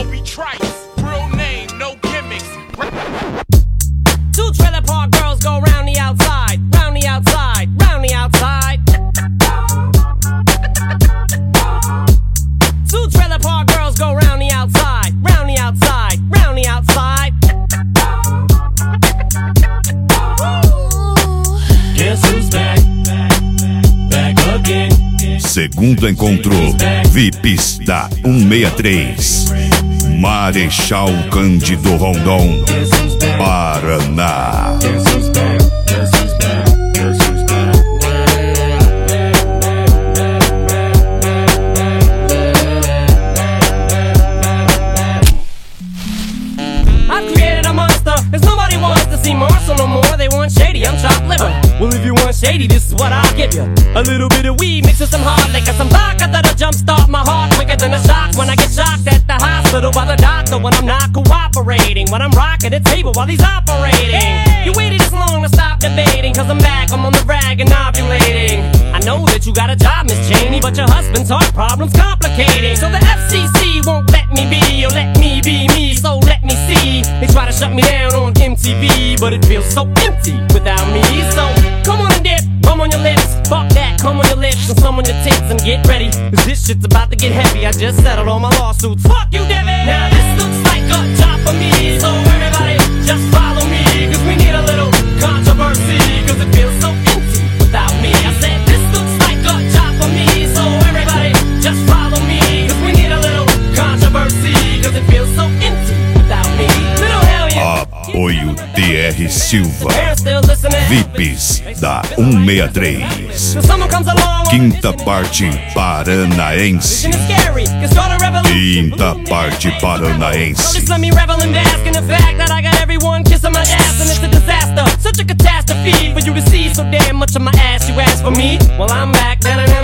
Kobe Trice, real name, no gimmicks. Two trailer park girls go round the outside, round the outside, round the outside. Two trailer park girls go round the outside, round the outside, round the outside. Guess who's back? Back again. Segundo encontro, VIPs da 163, Marechal Cândido Rondon, Paraná. Guess who's back? Guess who's back? Guess who's back? I've created a monster, cause nobody wants to see Marshall no more. They want shady, I'm chopped liver. Well, if you want shady, this is what I'll give you. A little bit of weed mixed with some hard liquor, some vodka that'll jumpstart my heart quicker than a shock when I get shocked at the hospital by the doctor when I'm not cooperating, when I'm rocking the table while he's operating. Hey! You waited this long to stop debating, cause I'm back, I'm on the rag and ovulating. I know that you got a job, Miss Cheney, but your husband's heart problem's complicating. So the FCC won't let me be, or let me be me, so let me see. They try to shut me down on MTV, but it feels so empty without me. So come on and dip, bum on your lips. Fuck that, come on your lips and some on your tits and get ready, cause this shit's about to get heavy. I just settled all my lawsuits. Fuck you, Devin! Now this looks like a job for me, so everybody just follow me, cause we need a little controversy, cause it feels so empty without me. I said this looks like a job for me, so everybody just follow me, cause we need a little controversy, cause it feels so empty without me. Little hell yeah. Apoio DR Silva, VIPs da 163, quinta parte paranaense. Quinta parte paranaense. Just let me revel and bask in the fact that I got everyone kissing my ass, and it's a disaster, such a catastrophe for you to see so damn much of my ass. You ask for me, well I'm back.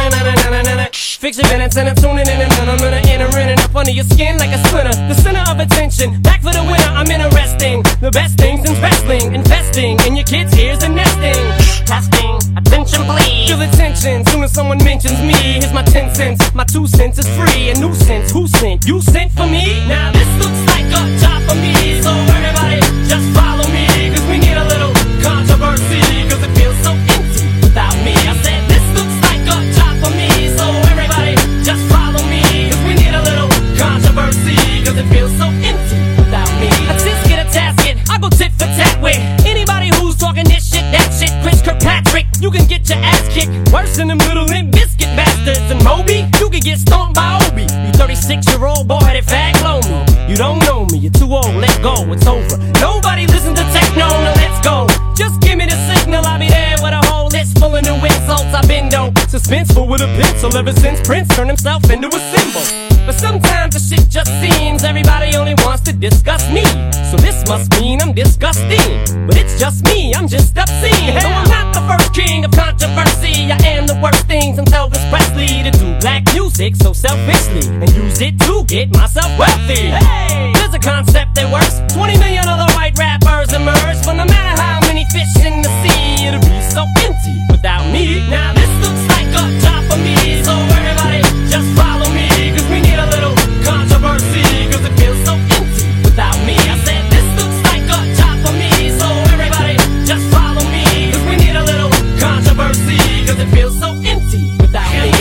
Fix your minutes and I'm tuning in, and I'm gonna enter in and up under your skin like a splinter. The center of attention, back for the winner. I'm interesting. The best things in wrestling, investing in your kids' ears and nesting. Testing, attention please. Feel the tension soon as someone mentions me. Here's my 10 cents, my 2 cents is free. A nuisance, who sent? You sent for me? Now this looks like a job for me, so everybody just follow me, cause we need a little controversy, cause it feels so empty without me. I said this looks like a job for me, so everybody just follow me, cause we need a little controversy, cause it feels so empty without me. I just get a tasket, I go tit for tat with anybody who's talking this shit, that shit. Chris Kirkpatrick, you can get your ass kicked worse than them little Limp Bizkit bastards. And Moby, you can get stomped by Obi. You 36-year-old boy headed fag blow me. You don't know me, you're too old, let go, it's over. Nobody listen to techno, now let's go. Just give me the signal, I'll be there with a whole list full of new insults. I've been though suspenseful with a pencil ever since Prince turned himself into a symbol. But sometimes the shit just seems everybody only wants to discuss me. So this must mean I'm disgusting, but it's just me, I'm just obscene. Though I'm not the first king of controversy, I am the worst thing since Elvis Presley to do black music so selfishly and use it to get myself wealthy. Hey, there's a concept that works. 20 million other white rappers emerge, but no matter how many fish in the sea, it'll be so empty without me. Now this looks like a job for me, so everybody just follow me, cause we need a little controversy, cause it feels so empty without me. I said this looks like a job for me, so everybody just follow me, cause we need a little controversy, cause it feels so empty without me.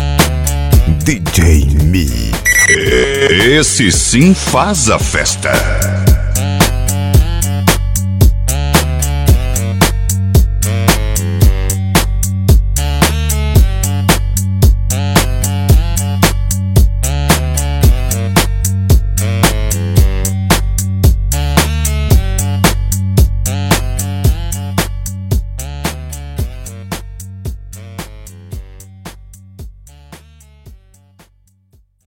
DJ Mi. Esse sim faz a festa.